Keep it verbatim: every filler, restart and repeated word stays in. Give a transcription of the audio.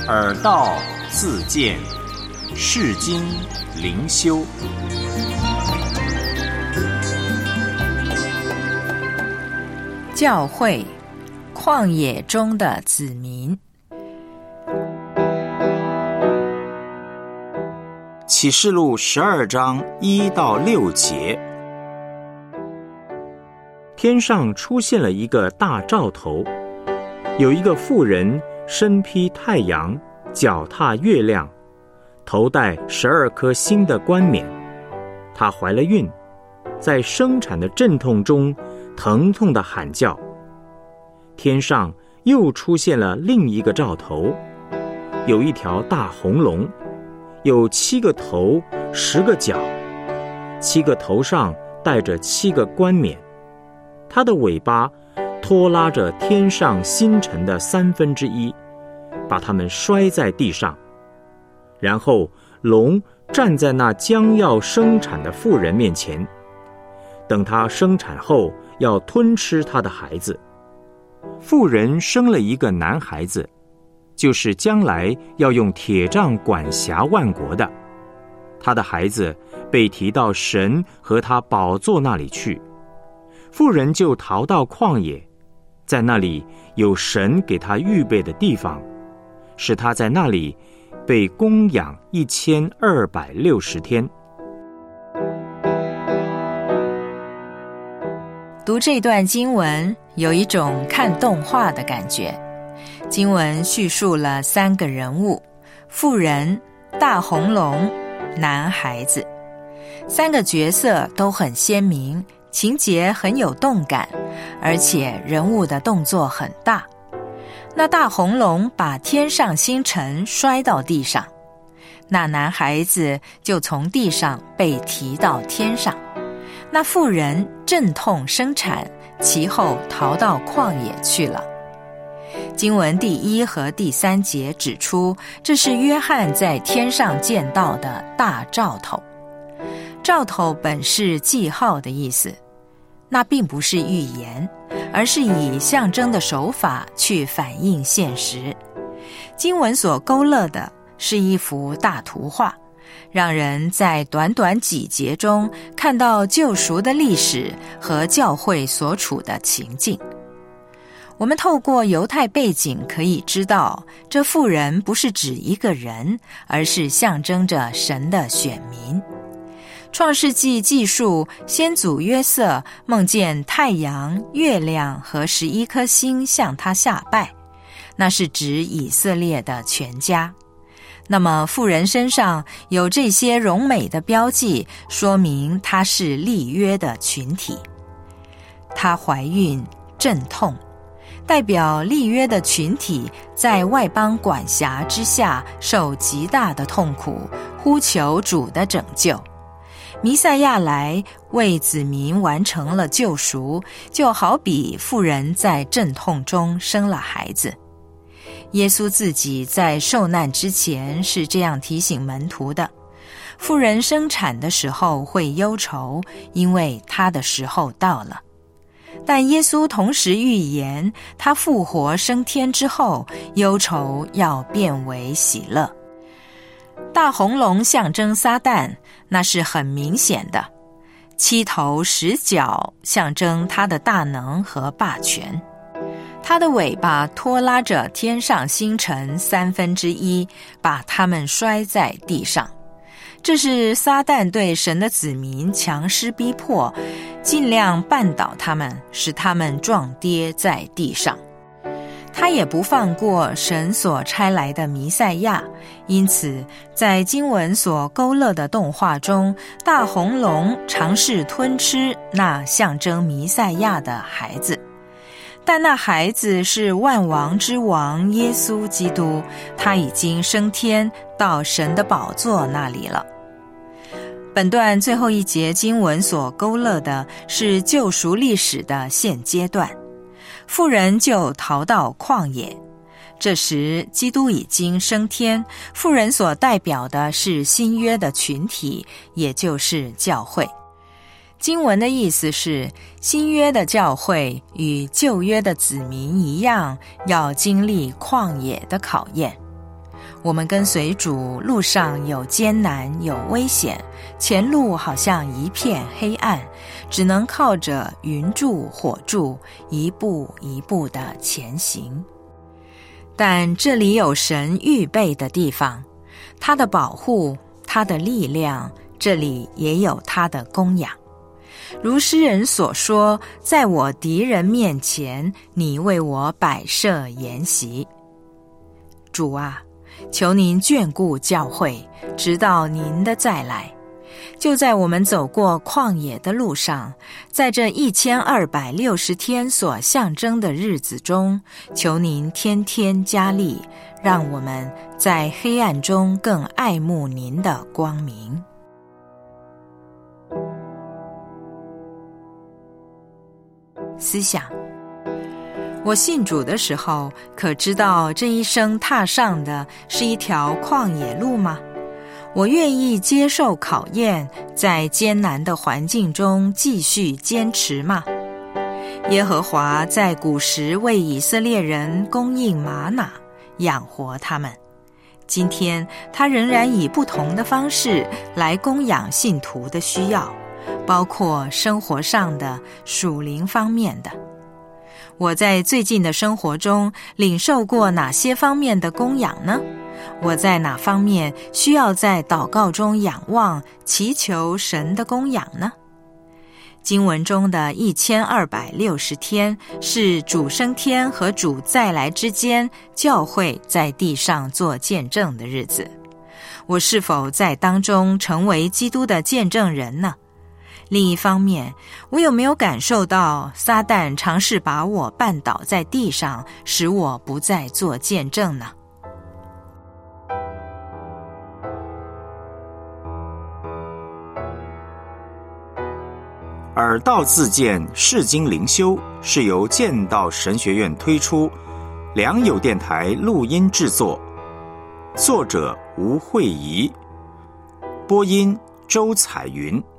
耳道自见，世经灵修。 教会，旷野中的子民。 启示录十二章一到六节。天上出现了一个大兆头，有一个妇人身披太阳，脚踏月亮，头戴十二颗星的冠冕。她怀了孕，在生产的阵痛中疼痛地喊叫。天上又出现了另一个兆头，有一条大红龙，有七个头，十个角，七个头上带着七个冠冕，它的尾巴拖拉着天上星辰的三分之一，把它们摔在地上。然后龙站在那将要生产的妇人面前，等她生产后要吞吃她的孩子。妇人生了一个男孩子，就是将来要用铁杖管辖万国的。他的孩子被提到神和他宝座那里去，妇人就逃到旷野，在那里有神给他预备的地方，使他在那里被供养一千二百六十天。 读这段经文，有一种看动画的感觉。经文叙述了三个人物：妇人、大红龙、男孩子。三个角色都很鲜明，情节很有动感，而且人物的动作很大。那大红龙把天上星辰摔到地上，那男孩子就从地上被提到天上。那妇人阵痛生产，其后逃到旷野去了。经文第一和第三节指出，这是约翰在天上见到的大兆头。兆头本是记号的意思，那并不是预言，而是以象征的手法去反映现实。经文所勾勒的是一幅大图画，让人在短短几节中看到救赎的历史和教会所处的情境。我们透过犹太背景可以知道，这妇人不是指一个人，而是象征着神的选民。创世纪记述先祖约瑟梦见太阳、月亮和十一颗星向他下拜，那是指以色列的全家。那么妇人身上有这些荣美的标记，说明她是立约的群体。她怀孕阵痛，代表立约的群体在外邦管辖之下受极大的痛苦，呼求主的拯救。弥赛亚来为子民完成了救赎，就好比妇人在阵痛中生了孩子。耶稣自己在受难之前是这样提醒门徒的：妇人生产的时候会忧愁，因为她的时候到了。但耶稣同时预言，他复活升天之后，忧愁要变为喜乐。大红龙象征撒旦，那是很明显的。七头十角象征他的大能和霸权。他的尾巴拖拉着天上星辰三分之一，把它们摔在地上。这是撒旦对神的子民强施逼迫，尽量绊倒他们，使他们撞跌在地上。他也不放过神所差来的弥赛亚，因此在经文所勾勒的动画中，大红龙尝试吞吃那象征弥赛亚的孩子。但那孩子是万王之王耶稣基督，他已经升天到神的宝座那里了。本段最后一节经文所勾勒的是救赎历史的现阶段，妇人就逃到旷野。这时基督已经升天，妇人所代表的是新约的群体，也就是教会。经文的意思是，新约的教会与旧约的子民一样，要经历旷野的考验。 我们跟随主，路上有艰难，有危险，前路好像一片黑暗，只能靠着云柱火柱，一步一步地前行。但这里有神预备的地方，他的保护，他的力量，这里也有他的供养。如诗人所说，在我敌人面前，你为我摆设筵席。主啊，求您眷顾教会，直到您的再来。就在我们走过旷野的路上，在这一千二百六十天所象征的日子中，求您天天加力，让我们在黑暗中更爱慕您的光明。思想：我信主的时候，可知道这一生踏上的是一条旷野路吗？我愿意接受考验，在艰难的环境中继续坚持吗？耶和华在古时为以色列人供应玛纳，养活他们。今天他仍然以不同的方式来供养信徒的需要，包括生活上的、属灵方面的。我在最近的生活中领受过哪些方面的供养呢？我在哪方面需要在祷告中仰望、祈求神的供养呢？经文中的一千二百六十天是主升天和主再来之间，教会在地上做见证的日子。我是否在当中成为基督的见证人呢？另一方面，我有没有感受到撒旦尝试把我绊倒在地上，使我不再做见证呢？ 耳道自荐释经灵修是由剑道神学院推出，良友电台录音制作，作者吴慧仪，播音周彩云。